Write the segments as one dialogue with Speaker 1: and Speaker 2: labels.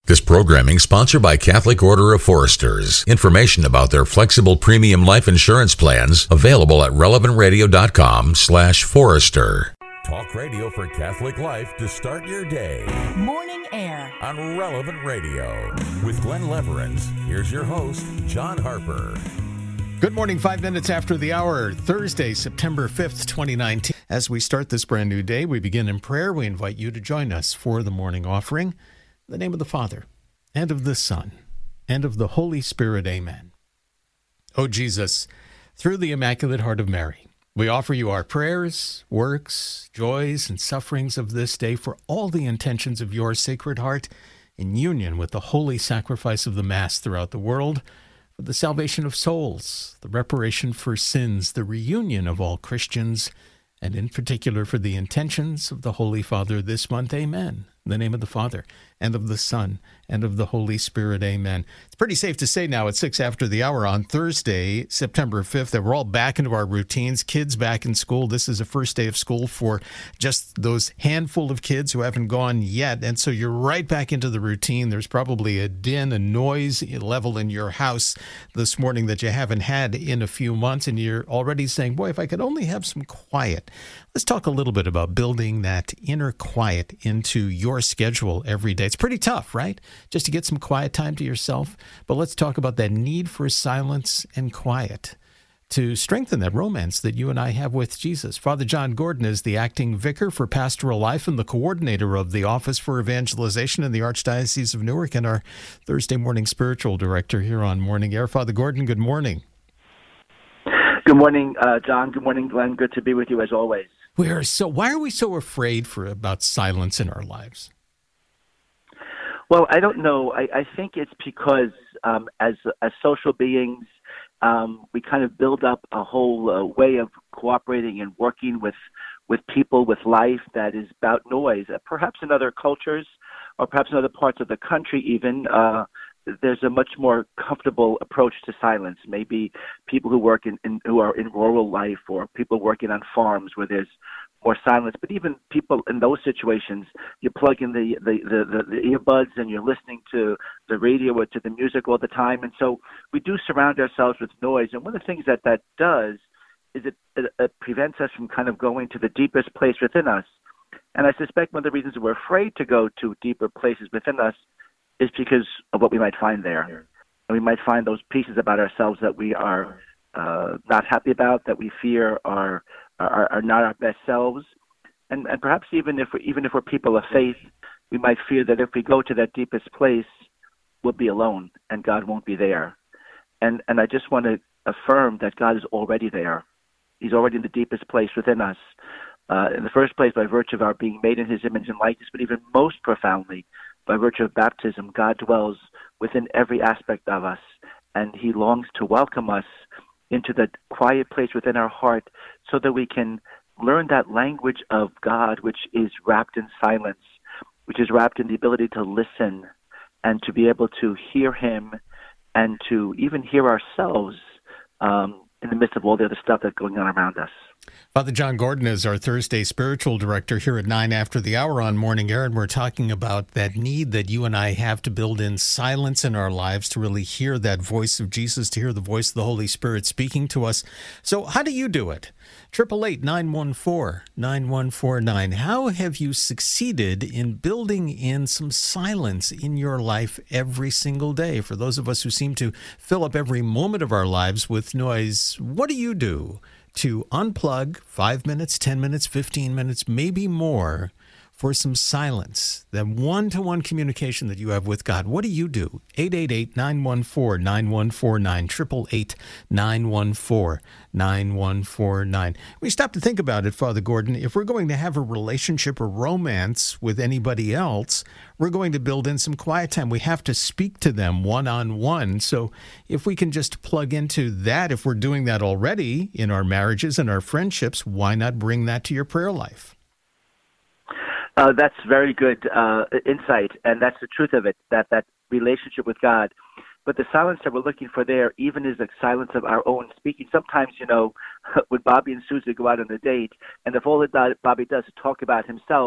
Speaker 1: This programming sponsored by Catholic Order of Foresters. Information about their flexible premium life insurance plans available at relevantradio.com/Forester. Talk radio for Catholic life to start your day.
Speaker 2: Morning Air
Speaker 1: On Relevant Radio. With Glenn Leverance, here's your host, John Harper.
Speaker 3: Good morning, 5 minutes after the hour, Thursday, September 5th, 2019. As we start this brand new day, we begin in prayer. We invite you to join us for the morning offering. In the name of the Father, and of the Son, and of the Holy Spirit, amen. O Jesus, through the Immaculate Heart of Mary, we offer you our prayers, works, joys, and sufferings of this day for all the intentions of your Sacred Heart in union with the holy sacrifice of the Mass throughout the world, for the salvation of souls, the reparation for sins, the reunion of all Christians, and in particular for the intentions of the Holy Father this month, amen. In the name of the Father, and of the Son, and of the Holy Spirit, amen. It's pretty safe to say now at 6 after the hour on Thursday, September 5th, that we're all back into our routines, kids back in school. This is the first day of school for just those handful of kids who haven't gone yet, and so you're right back into the routine. There's probably a din, a noise level in your house this morning that you haven't had in a few months, and you're already saying, boy, if I could only have some quiet. Let's talk a little bit about building that inner quiet into your schedule every day. It's pretty tough, right? Just to get some quiet time to yourself. But let's talk about that need for silence and quiet to strengthen that romance that you and I have with Jesus. Father John Gordon is the acting vicar for pastoral life and the coordinator of the Office for Evangelization in the Archdiocese of Newark, and our Thursday morning spiritual director here on Morning Air. Father Gordon, good morning.
Speaker 4: Good morning, John. Good morning, Glenn. Good to be with you as always.
Speaker 3: Why are we so afraid about silence in our lives?
Speaker 4: Well, I don't know. I think it's because as social beings, we kind of build up a whole way of cooperating and working with people, with life that is about noise. Perhaps in other cultures or perhaps in other parts of the country even, there's a much more comfortable approach to silence. Maybe people who work who are in rural life, or people working on farms where there's more silence. But even people in those situations, you plug in the earbuds and you're listening to the radio or to the music all the time. And so we do surround ourselves with noise. And one of the things that does is it prevents us from kind of going to the deepest place within us. And I suspect one of the reasons we're afraid to go to deeper places within us is because of what we might find there. And we might find those pieces about ourselves that we are not happy about, that we fear are not our best selves. And perhaps even if we're people of faith, we might fear that if we go to that deepest place, we'll be alone and God won't be there. And I just want to affirm that God is already there. He's already in the deepest place within us. In the first place, by virtue of our being made in his image and likeness, but even most profoundly, by virtue of baptism, God dwells within every aspect of us, and he longs to welcome us into that quiet place within our heart so that we can learn that language of God, which is wrapped in silence, which is wrapped in the ability to listen and to be able to hear him and to even hear ourselves in the midst of all the other stuff that's going on around us.
Speaker 3: Father John Gordon is our Thursday spiritual director here at 9 after the hour on Morning Air, and we're talking about that need that you and I have to build in silence in our lives to really hear that voice of Jesus, to hear the voice of the Holy Spirit speaking to us. So how do you do it? 888-914-9149. How have you succeeded in building in some silence in your life every single day? For those of us who seem to fill up every moment of our lives with noise, what do you do to unplug 5 minutes, 10 minutes, 15 minutes, maybe more, for some silence, that one-to-one communication that you have with God? What do you do? 888-914-9149, 888-914-9149. We stop to think about it, Father Gordon. If we're going to have a relationship or romance with anybody else, we're going to build in some quiet time. We have to speak to them one-on-one. So if we can just plug into that, if we're doing that already in our marriages and our friendships, why not bring that to your prayer life?
Speaker 4: That's very good insight, and that's the truth of it, that relationship with God. But the silence that we're looking for there even is the silence of our own speaking. Sometimes, when Bobby and Susie go out on a date, and if all that Bobby does is talk about himself,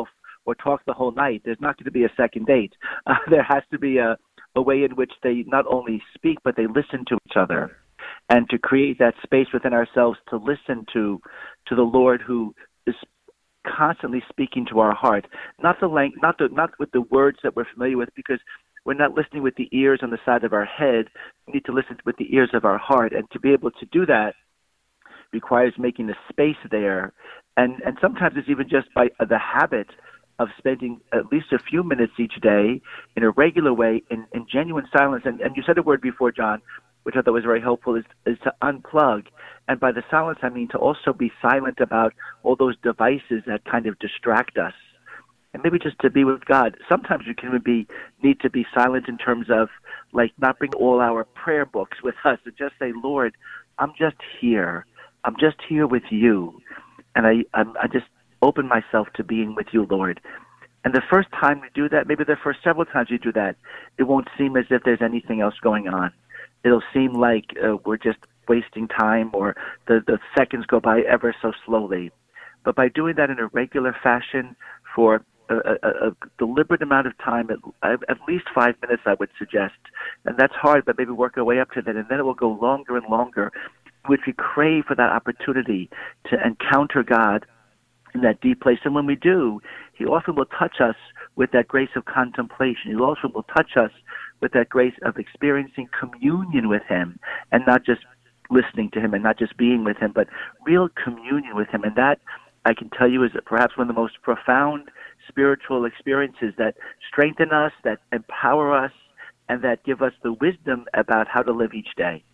Speaker 4: or talk the whole night, there's not going to be a second date. There has to be a way in which they not only speak, but they listen to each other, and to create that space within ourselves to listen to the Lord, who is constantly speaking to our heart, not with the words that we're familiar with, because we're not listening with the ears on the side of our head. We need to listen with the ears of our heart, and to be able to do that requires making a space there, and sometimes it's even just by the habit of spending at least a few minutes each day in a regular way in genuine silence. And you said a word before, John, which I thought was very helpful, is to unplug. And by the silence, I mean to also be silent about all those devices that kind of distract us. And maybe just to be with God. Sometimes you can need to be silent in terms of, like, not bring all our prayer books with us, and just say, Lord, I'm just here. I'm just here with you. And I just open myself to being with you, Lord. And the first time you do that, maybe the first several times you do that, it won't seem as if there's anything else going on. It'll seem like we're just wasting time, or the seconds go by ever so slowly. But by doing that in a regular fashion for a deliberate amount of time, at least 5 minutes, I would suggest. And that's hard, but maybe work our way up to that. And then it will go longer and longer, which we crave for that opportunity to encounter God in that deep place. And when we do, he often will touch us with that grace of contemplation. He also will touch us with that grace of experiencing communion with him, and not just listening to him and not just being with him, but real communion with him. And that, I can tell you, is perhaps one of the most profound spiritual experiences that strengthen us, that empower us, and that give us the wisdom about how to live each day.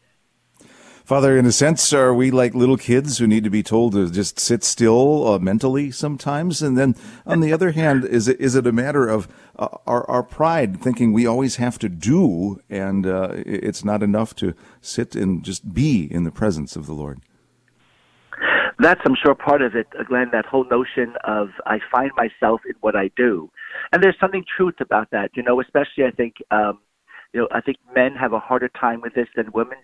Speaker 2: Father, in a sense, are we like little kids who need to be told to just sit still mentally sometimes? And then, on the other hand, is it a matter of our pride, thinking we always have to do, and it's not enough to sit and just be in the presence of the Lord?
Speaker 4: That's, I'm sure, part of it, Glenn, that whole notion of I find myself in what I do. And there's something truth about that, especially I think, I think men have a harder time with this than women,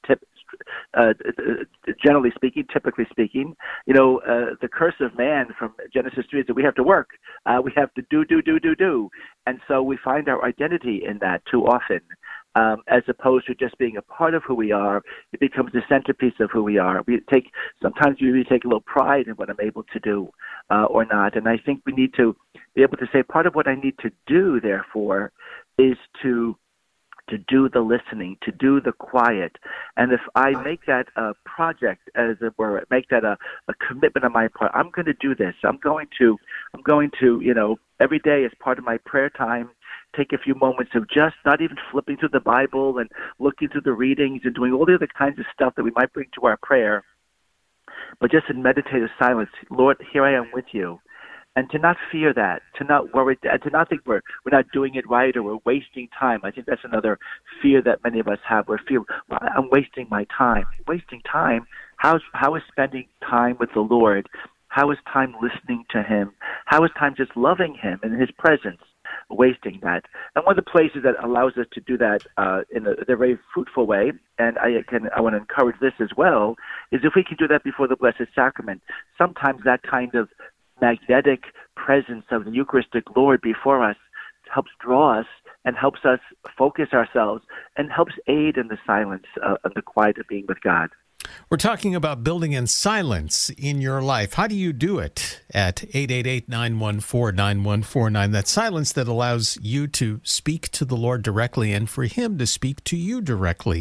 Speaker 4: generally speaking, typically speaking. The curse of man from Genesis 3 is that we have to work. We have to do. And so we find our identity in that too often. As opposed to just being a part of who we are, it becomes the centerpiece of who we are. Sometimes we take a little pride in what I'm able to do or not. And I think we need to be able to say part of what I need to do, therefore, is to do the listening, to do the quiet. And if I make that a project, as it were, make that a commitment on my part, I'm going to do this. I'm going to, every day as part of my prayer time, take a few moments of just not even flipping through the Bible and looking through the readings and doing all the other kinds of stuff that we might bring to our prayer, but just in meditative silence. Lord, here I am with you. And to not fear that, to not worry, and to not think we're not doing it right or we're wasting time. I think that's another fear that many of us have. We're fear, I'm wasting my time. Wasting time? How is spending time with the Lord? How is time listening to him? How is time just loving him in his presence? Wasting that. And one of the places that allows us to do that in a very fruitful way, and I want to encourage this as well, is if we can do that before the Blessed Sacrament. Sometimes that kind of magnetic presence of the Eucharistic Lord before us helps draw us and helps us focus ourselves and helps aid in the silence of the quiet of being with God.
Speaker 3: We're talking about building in silence in your life. How do you do it? At 888-914-9149. That silence that allows you to speak to the Lord directly and for him to speak to you directly.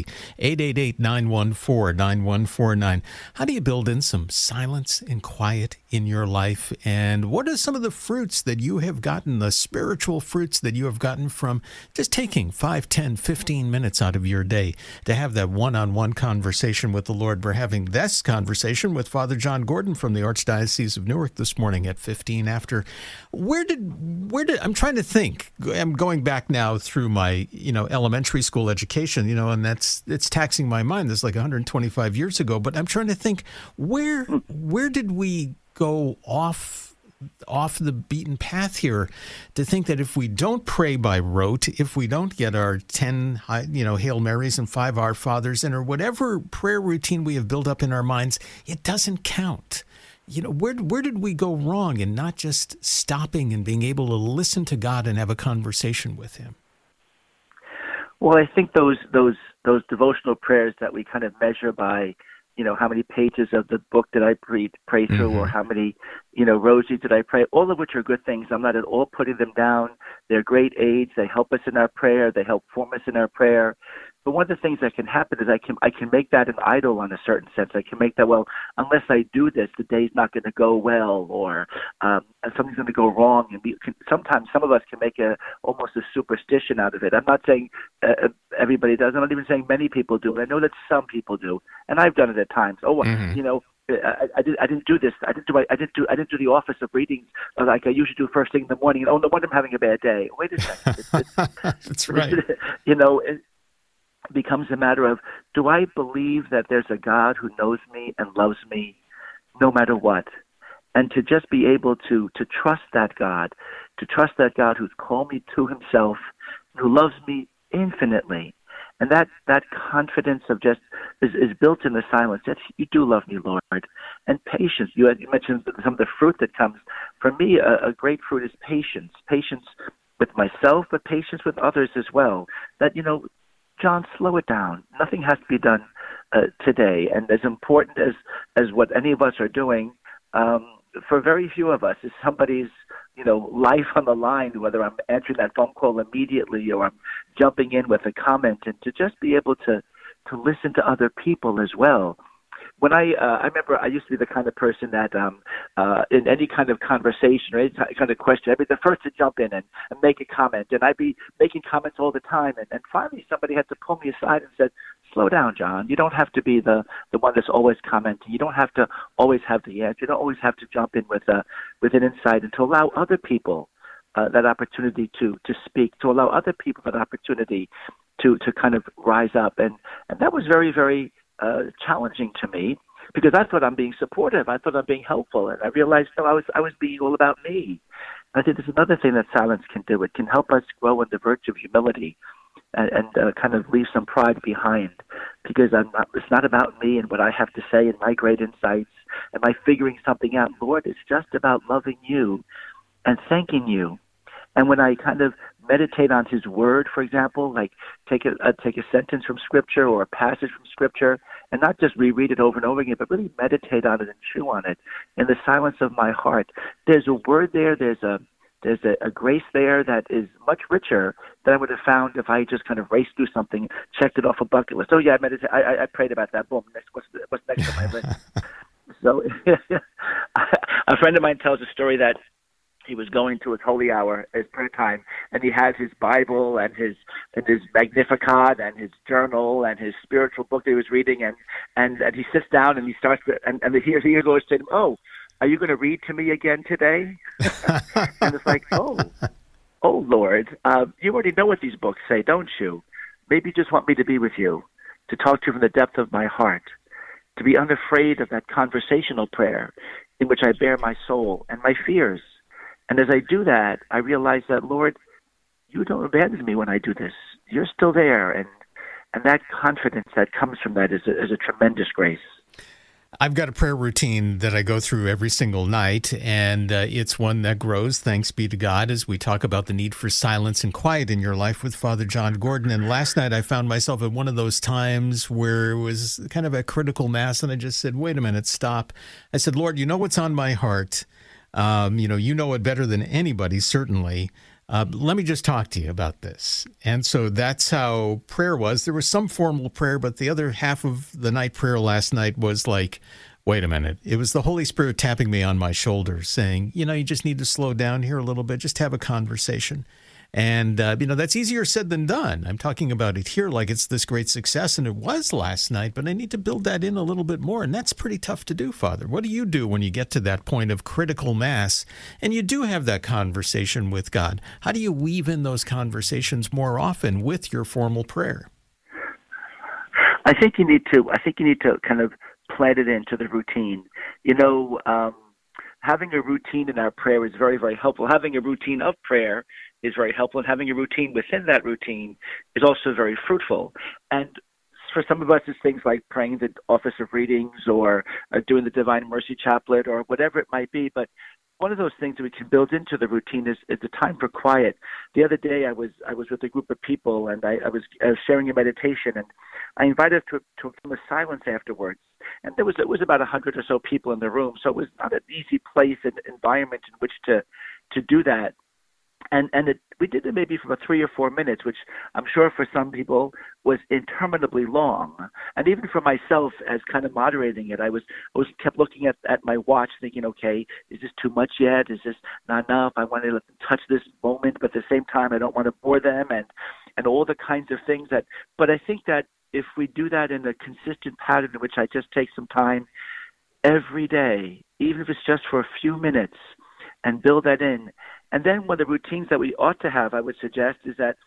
Speaker 3: 888-914-9149. How do you build in some silence and quiet in your life? And what are some of the fruits that you have gotten, the spiritual fruits that you have gotten from just taking 5, 10, 15 minutes out of your day to have that one-on-one conversation with the Lord? We're having this conversation with Father John Gordon from the Archdiocese of Newark this morning at 15 after. Where did I'm trying to think. I'm going back now through my, elementary school education, and it's taxing my mind. That's like 125 years ago, but I'm trying to think where did we go off the beaten path here to think that if we don't pray by rote, if we don't get our 10, Hail Marys and 5 Our Fathers in, or whatever prayer routine we have built up in our minds, it doesn't count. where did we go wrong in not just stopping and being able to listen to God and have a conversation with him?
Speaker 4: Well, I think those devotional prayers that we kind of measure by, how many pages of the book did I pray through, or how many, rosies did I pray, all of which are good things. I'm not at all putting them down. They're great aids. They help us in our prayer. They help form us in our prayer. But one of the things that can happen is I can make that an idol in a certain sense. I can make that, well, unless I do this, the day's not going to go well, or something's going to go wrong. And sometimes some of us can make almost a superstition out of it. I'm not saying everybody does. I'm not even saying many people do. I know that some people do, and I've done it at times. I didn't do this. I didn't do the office of readings like I usually do first thing in the morning. Oh, no wonder I'm having a bad day. Wait a second.
Speaker 3: That's right.
Speaker 4: It becomes a matter of, do I believe that there's a God who knows me and loves me no matter what? And to just be able to trust that God, who's called me to himself, who loves me infinitely. And that confidence of just is built in the silence. That you do love me, Lord. And patience. You mentioned some of the fruit that comes. For me, a great fruit is patience. Patience with myself, but patience with others as well. That, John, slow it down. Nothing has to be done today. And as important as what any of us are doing, for very few of us is somebody's, life on the line, whether I'm answering that phone call immediately or I'm jumping in with a comment, and to just be able to listen to other people as well. When I remember I used to be the kind of person that in any kind of conversation or any kind of question, I'd be the first to jump in and make a comment. And I'd be making comments all the time. And finally somebody had to pull me aside and said, slow down, John. You don't have to be the one that's always commenting. You don't have to always have the answer. You don't always have to jump in with an insight, and to allow other people that opportunity to speak, to allow other people that opportunity to kind of rise up. And that was very, very challenging to me, because I thought I'm being supportive. I thought I'm being helpful. And I realized, no, I was being all about me. And I think there's another thing that silence can do. It can help us grow in the virtue of humility and kind of leave some pride behind, because it's not about me and what I have to say and my great insights and my figuring something out. Lord, it's just about loving you and thanking you. And when I kind of meditate on his word, for example, like take a sentence from Scripture or a passage from Scripture, and not just reread it over and over again, but really meditate on it and chew on it in the silence of my heart, there's a word there, there's a grace there that is much richer than I would have found if I just kind of raced through something, checked it off a bucket list. Oh yeah, I prayed about that. Boom. What's next on my list? So a friend of mine tells a story that he was going to his holy hour, his prayer time, and he has his Bible and his Magnificat and his journal and his spiritual book that he was reading, and he sits down and he starts, and here the Lord said to him, "Oh, are you going to read to me again today?" And it's like, oh Lord, you already know what these books say, don't you? Maybe you just want me to be with you, to talk to you from the depth of my heart, to be unafraid of that conversational prayer in which I bear my soul and my fears. And as I do that, I realize that, Lord, you don't abandon me when I do this. You're still there. And that confidence that comes from that is a tremendous grace.
Speaker 3: I've got a prayer routine that I go through every single night, and it's one that grows, thanks be to God, as we talk about the need for silence and quiet in your life with Father John Gordon. And last night I found myself at one of those times where it was kind of a critical mass, and I just said, wait a minute, stop. I said, Lord, you know what's on my heart. You know it better than anybody, certainly. Let me just talk to you about this. And so that's how prayer was. There was some formal prayer, but the other half of the night prayer last night was like, wait a minute. It was the Holy Spirit tapping me on my shoulder saying, you just need to slow down here a little bit, just have a conversation. And, that's easier said than done. I'm talking about it here like it's this great success, and it was last night, but I need to build that in a little bit more. And that's pretty tough to do, Father. What do you do when you get to that point of critical mass and you do have that conversation with God? How do you weave in those conversations more often with your formal prayer?
Speaker 4: I think you need to kind of plant it into the routine. Having a routine in our prayer is very, very helpful. Having a routine of prayer is very helpful, and having a routine within that routine is also very fruitful. And for some of us, it's things like praying the Office of Readings or doing the Divine Mercy Chaplet or whatever it might be. But one of those things that we can build into the routine is the time for quiet. The other day, I was with a group of people, and I was sharing a meditation, and I invited us to a silence afterwards. And it was about 100 or so people in the room, so it was not an easy place and environment in which to do that. And we did it maybe for about 3 or 4 minutes, which I'm sure for some people was interminably long. And even for myself, as kind of moderating it, I was kept looking at my watch, thinking, okay, is this too much yet? Is this not enough? I want to let them touch this moment, but at the same time, I don't want to bore them, and all the kinds of things that. But I think that if we do that in a consistent pattern in which I just take some time every day, even if it's just for a few minutes, and build that in. And then one of the routines that we ought to have, I would suggest, is that,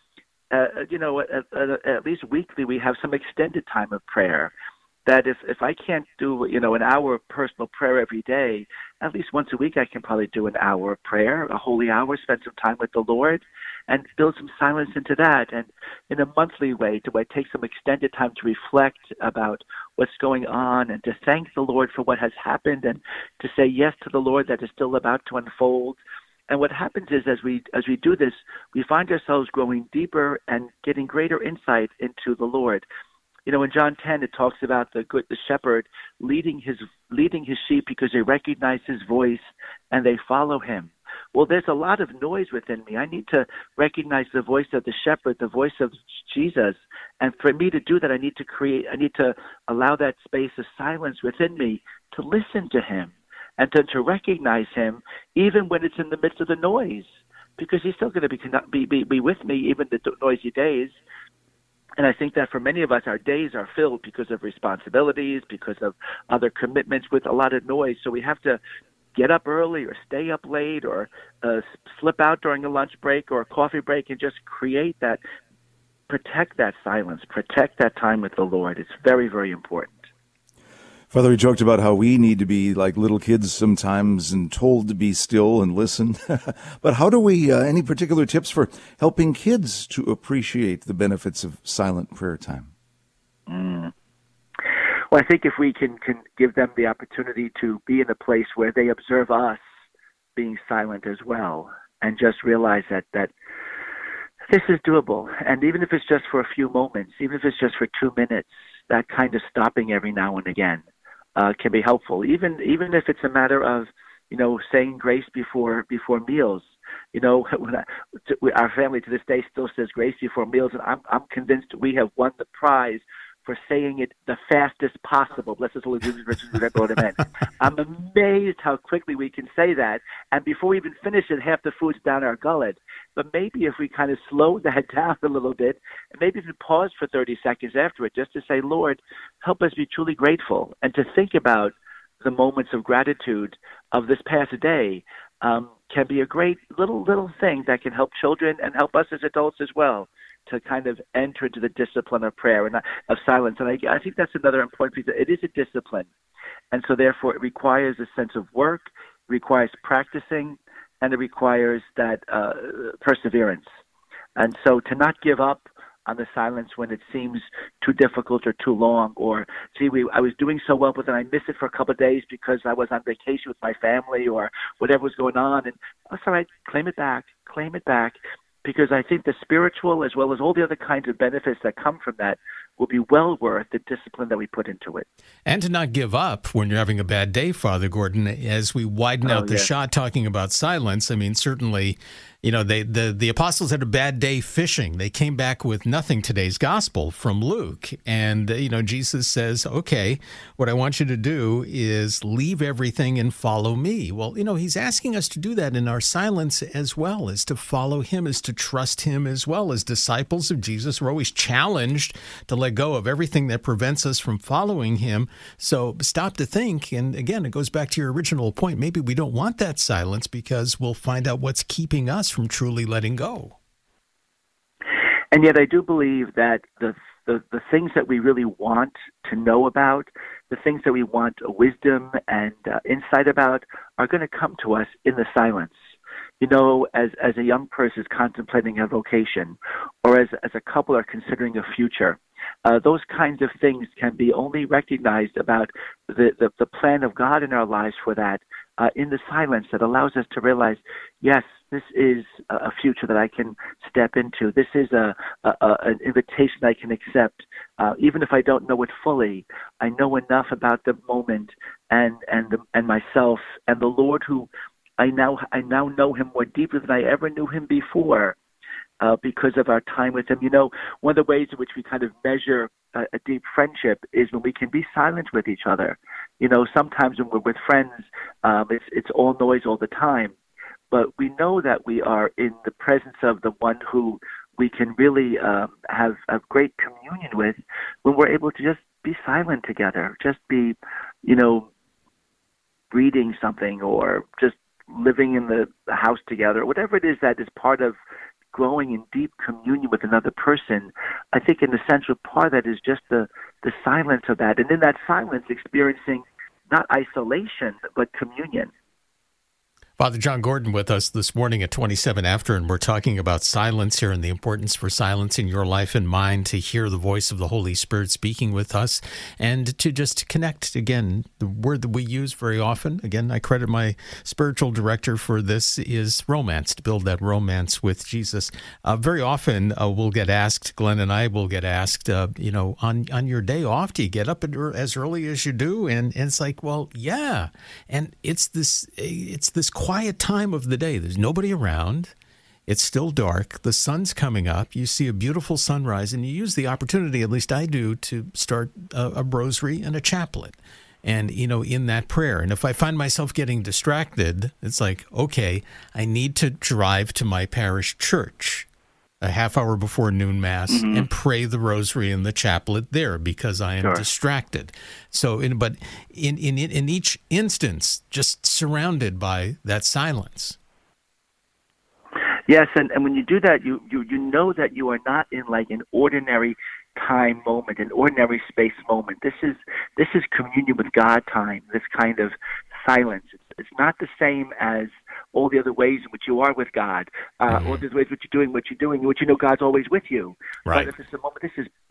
Speaker 4: at least weekly, we have some extended time of prayer. That if I can't do, an hour of personal prayer every day, at least once a week I can probably do an hour of prayer, a holy hour, spend some time with the Lord, and build some silence into that. And in a monthly way, do I take some extended time to reflect about what's going on and to thank the Lord for what has happened and to say yes to the Lord that is still about to unfold. And what happens is, as we do this, we find ourselves growing deeper and getting greater insight into the Lord. In John 10, it talks about the shepherd leading his sheep because they recognize his voice and they follow him. Well, there's a lot of noise within me. I need to recognize the voice of the shepherd, the voice of Jesus. And for me to do that, I need to allow that space of silence within me to listen to him and to recognize him even when it's in the midst of the noise, because he's still going to be with me even the noisy days. And I think that for many of us, our days are filled because of responsibilities, because of other commitments with a lot of noise. So we have to get up early or stay up late or slip out during a lunch break or a coffee break and just protect that silence, protect that time with the Lord. It's very, very important.
Speaker 2: Father, we joked about how we need to be like little kids sometimes and told to be still and listen. But how do we, any particular tips for helping kids to appreciate the benefits of silent prayer time?
Speaker 4: Well, I think if we can give them the opportunity to be in a place where they observe us being silent as well and just realize that this is doable. And even if it's just for a few moments, even if it's just for 2 minutes, that kind of stopping every now and again can be helpful. Even if it's a matter of, saying grace before meals. Our family to this day still says grace before meals, and I'm convinced we have won the prize for saying it the fastest possible. Bless us, Holy Jesus, riches, and Lord, amen. I'm amazed how quickly we can say that, and before we even finish it, half the food's down our gullet. But maybe if we kind of slow that down a little bit, and maybe even pause for 30 seconds after it, just to say, Lord, help us be truly grateful, and to think about the moments of gratitude of this past day, can be a great little thing that can help children and help us as adults as well to kind of enter into the discipline of prayer and of silence. And I think that's another important piece. It is a discipline. And so therefore it requires a sense of work, it requires practicing, and it requires that perseverance. And so to not give up on the silence when it seems too difficult or too long, or I was doing so well, but then I missed it for a couple of days because I was on vacation with my family or whatever was going on. And that's all right, claim it back, because I think the spiritual as well as all the other kinds of benefits that come from that will be well worth the discipline that we put into it.
Speaker 3: And to not give up when you're having a bad day, Father Gordon, as we widen out the shot talking about silence. I mean, certainly, the apostles had a bad day fishing. They came back with nothing. Today's gospel from Luke. And, Jesus says, okay, what I want you to do is leave everything and follow me. Well, he's asking us to do that in our silence as well, as to follow him, as to trust him as well. As disciples of Jesus, we're always challenged to let go of everything that prevents us from following him. So stop to think. And again, it goes back to your original point. Maybe we don't want that silence because we'll find out what's keeping us from truly letting go.
Speaker 4: And yet I do believe that the things that we really want to know about, the things that we want wisdom and insight about are going to come to us in the silence. As a young person is contemplating a vocation, or as a couple are considering a future, those kinds of things can be only recognized about the plan of God in our lives for that in the silence that allows us to realize, yes, this is a future that I can step into. This is an invitation I can accept. Even if I don't know it fully, I know enough about the moment and myself and the Lord, who I now know him more deeply than I ever knew him before. Because of our time with him. One of the ways in which we kind of measure a deep friendship is when we can be silent with each other. Sometimes when we're with friends, it's all noise all the time. But we know that we are in the presence of the one who we can really have great communion with when we're able to just be silent together, just be, reading something or just living in the house together, whatever it is that is part of growing in deep communion with another person. I think an essential part of that is just the silence of that. And in that silence, experiencing not isolation, but communion.
Speaker 3: Father John Gordon with us this morning at 27 after, and we're talking about silence here and the importance for silence in your life and mine, to hear the voice of the Holy Spirit speaking with us and to just connect. Again, the word that we use very often, again, I credit my spiritual director for this, is romance, to build that romance with Jesus. Very often we'll get asked, Glenn and I will get asked, on your day off, do you get up as early as you do? And it's like, well, yeah. And it's this quiet time of the day. There's nobody around. It's still dark. The sun's coming up. You see a beautiful sunrise, and you use the opportunity, at least I do, to start a rosary and a chaplet. And, in that prayer. And if I find myself getting distracted, it's like, okay, I need to drive to my parish church a half hour before noon mass and pray the rosary and the chaplet there because I am distracted. So, but in each instance, just surrounded by that silence.
Speaker 4: Yes, and when you do that, you know that you are not in like an ordinary time moment, an ordinary space moment. This is communion with God time. This kind of silence. It's not the same as all the other ways in which you are with God, all the ways in which you're doing, which God's always with you.
Speaker 3: Right.
Speaker 4: But if it's a moment,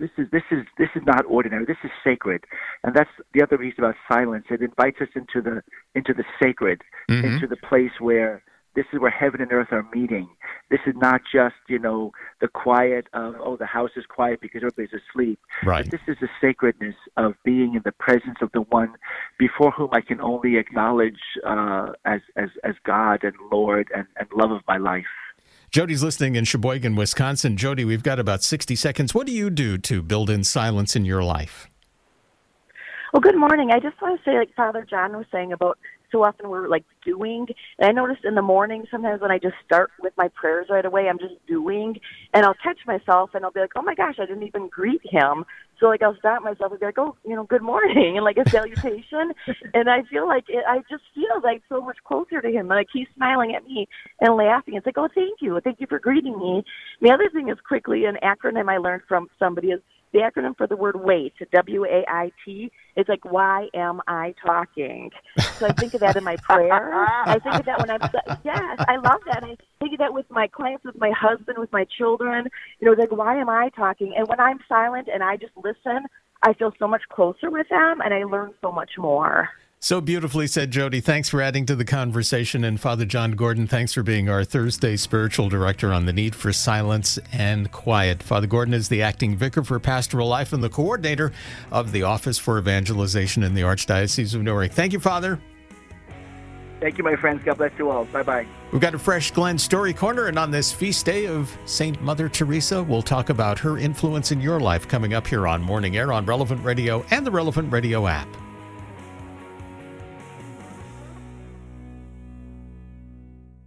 Speaker 4: this is not ordinary. This is sacred, and that's the other reason about silence. It invites us into the sacred, into the place where this is where heaven and earth are meeting. This is not just, the quiet of, the house is quiet because everybody's asleep.
Speaker 3: Right.
Speaker 4: But this is the sacredness of being in the presence of the one before whom I can only acknowledge as God and Lord and love of my life.
Speaker 3: Jody's listening in Sheboygan, Wisconsin. Jody, we've got about 60 seconds. What do you do to build in silence in your life?
Speaker 5: Well, good morning. I just want to say, like Father John was saying about so often we're like doing, and I noticed in the morning sometimes when I just start with my prayers right away, I'm just doing, and I'll catch myself and I'll be like, oh my gosh, I didn't even greet him. So like I'll stop myself and be like, oh, good morning, and like a salutation, and I feel like I just feel like so much closer to him. Like he's smiling at me and laughing. It's like, oh, thank you for greeting me. The other thing is quickly an acronym I learned from somebody is the acronym for the word WAIT, WAIT. It's like, why am I talking? So I think of that in my prayer. I think of that when yes, I love that. I think of that with my clients, with my husband, with my children. Like, why am I talking? And when I'm silent and I just listen, I feel so much closer with them and I learn so much more.
Speaker 3: So beautifully said, Jody. Thanks for adding to the conversation. And Father John Gordon, thanks for being our Thursday spiritual director on the need for silence and quiet. Father Gordon is the acting vicar for pastoral life and the coordinator of the Office for Evangelization in the Archdiocese of Newark. Thank you, Father.
Speaker 4: Thank you, my friends. God bless you all. Bye-bye.
Speaker 3: We've got a fresh Glenn Story Corner, and on this feast day of St. Mother Teresa, we'll talk about her influence in your life coming up here on Morning Air on Relevant Radio and the Relevant Radio app.